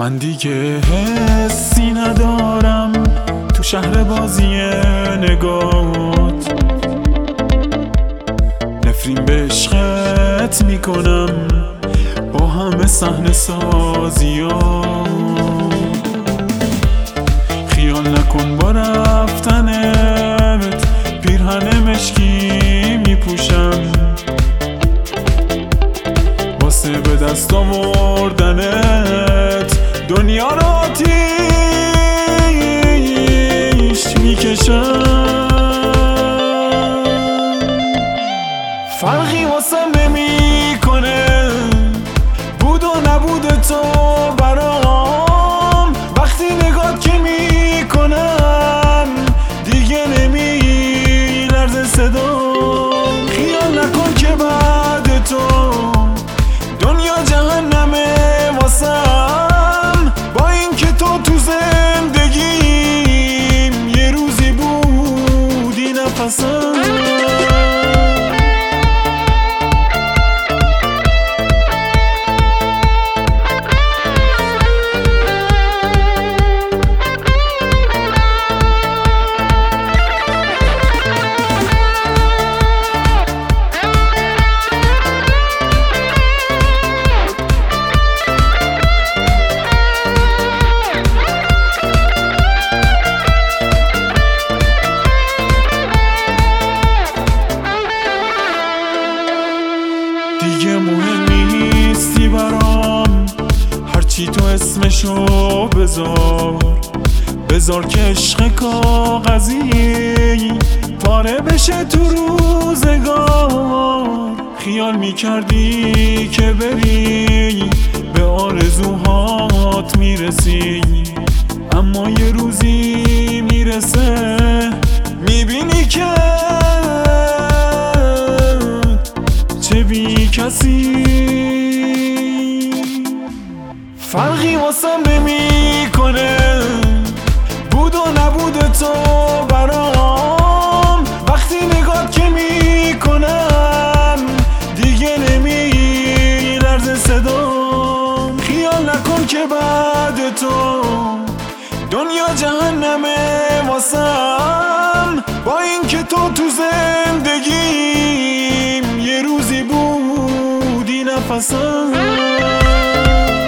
من دیگه حسی ندارم تو شهر بازی نگات، نفرین به عشقت میکنم با همه صحنه سازی‌ها. خیال نکن با رفتنت پیرهن مشکی میپوشم، واسه به دست آوردنت دنیا رو آتیش میکشم. فرقی واسم نمیکنه بود و نبود تو برام، وقتی نگات که میکنم دیگه نمیلرزه صدام. خیال نکن که بعد تو دنیا جهنمه واسم، با این که تو زندگیم یه روزی بودی نفسم. دیگه مهم نیستی برام، هرچی تو اسمشو بذار که عشق کاغذی پاره بشه تو روزگار. خیال میکردی که بری به آرزوهات میرسی، اما یه روزی میرسه میبینی که چه بی کسی. فرقی واسم نمیکنه بود و نبود تو برام، وقتی نگات که میکنم دیگه نمیلرزه صدام. خیال نکن که بعد تو دنیا جهنمه واسم، با این که تو زندگیم یه روزی بودی نفسم.